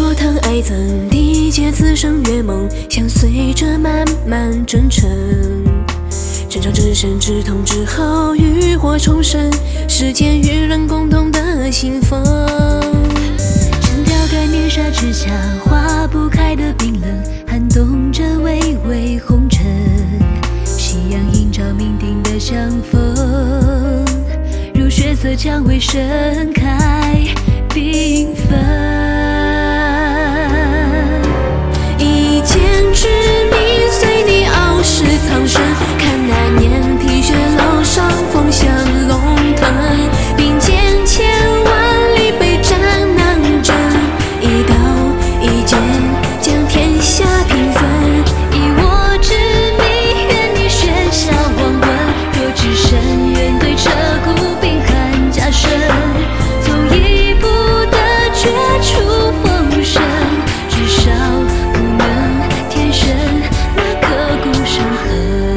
若谈爱憎，缔结此生月梦，相随着漫漫征程。争吵之声，志同之后，浴火重生，世间与人共同的幸福。 城调盖面纱之下，化不开的冰冷，撼动着微微红尘。夕阳映照酩酊的相逢，如血色蔷薇盛开缤纷。 一剑之谜，随你傲视苍生。看那年披雪楼上，风向龙腾，并肩千万里，备战南征。一刀一剑，将天下平分。 以我之名，愿你喧嚣王冠。若只身，愿对彻骨，并酣加身。走一步的绝处逢生，至少不能天生那刻骨伤痕。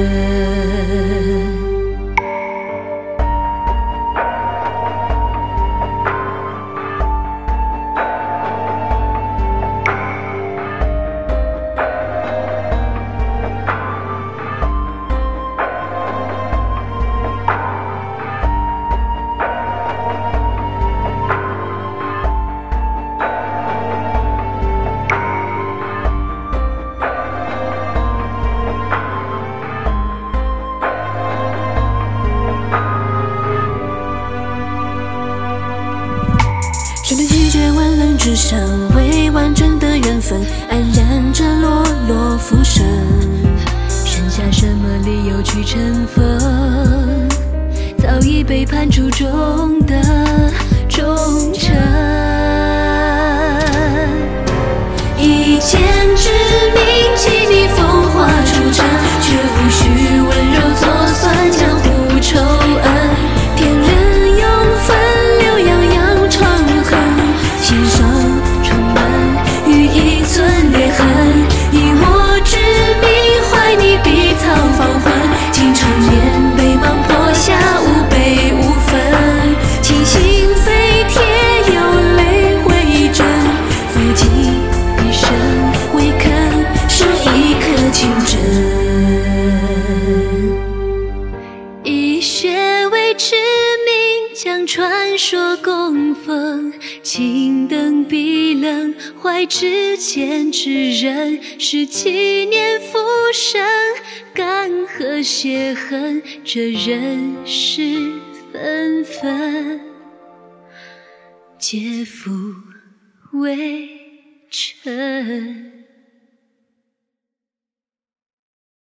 旋律拒绝万人之上，为完整的缘分，安然着落落浮生。 剩下什么理由去尘封？早已背叛初衷的忠诚。 一剑之名，记你风华出尘，却无需温柔作算江湖仇恩。天人永分，留洋洋长痕，心上重温于一寸裂痕。以我之名，怀你碧苍芳魂，经常年被芒破下，无悲无分。倾心飞贴，有泪为证，付尽一生未肯收一颗情真。 以血为之名，将传说供奉。青灯碧冷，怀之间之人，是纪念浮生，干涸血痕，这人世纷纷，皆付微尘。